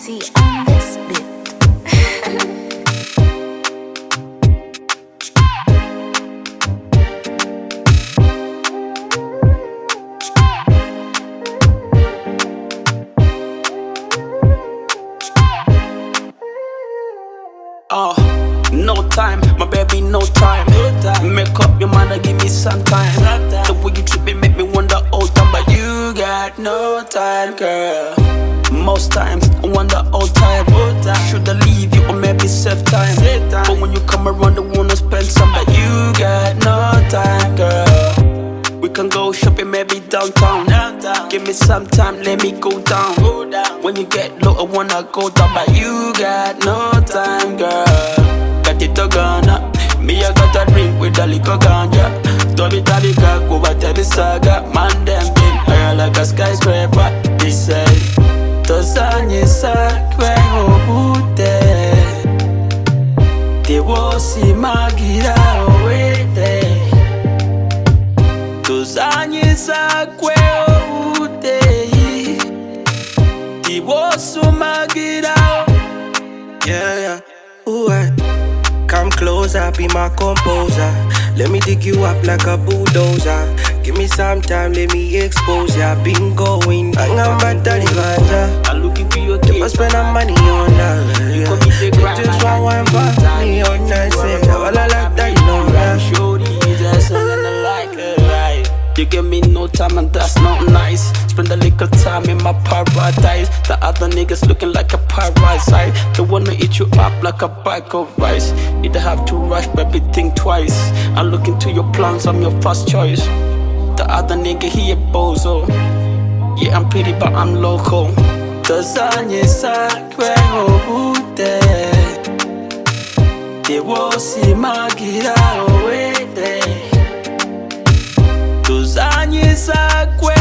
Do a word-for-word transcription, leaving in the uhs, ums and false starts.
Easy on this bit. Oh, no time, my baby, no time. No time. Make up your mind and give me some time. Sometime. The way you treat me make me wonder all time, but you got no time, girl. Most times I wonder all time. time. Should I leave you or maybe save time? Save time? But when you come around, I wanna spend some, but you got no time, girl. We can go shopping maybe downtown. downtown. Give me some time, let me go down. go down. When you get low, I wanna go down, but you got no time, girl. Got it to Ghana. Me, I got a drink with a little ganja. Tobi tabi kaku, whatever saga. Man, them big, I like a skyscraper. He said, Tozanye sakwe obute. Te wosi magira owete. Tozanye sakwe obute. Te wosi magira. Yeah, yeah, ooh, I come closer, be my composer. Let me dig you up like a bulldozer. Give me some time, let me expose ya. Been going, hang on, battery ganja. I'm looking for your If kids. I spend my money on that, You yeah. come meet the grind, You just man. want one for me on that, say, all I like that, you know, I'm yeah. sure these are something I like, right? You give me no time and that's not nice. Spend a little time in my paradise. The other niggas looking like a parasite. They wanna eat you up like a bag of rice. You don't have to rush, baby, think twice. I look into your plans, I'm your first choice. The other nigga, he a bozo. Yeah, I'm pretty, but I'm local. Tozanye sakwe obute. Te wosi magira owete. Tuzanye sakwe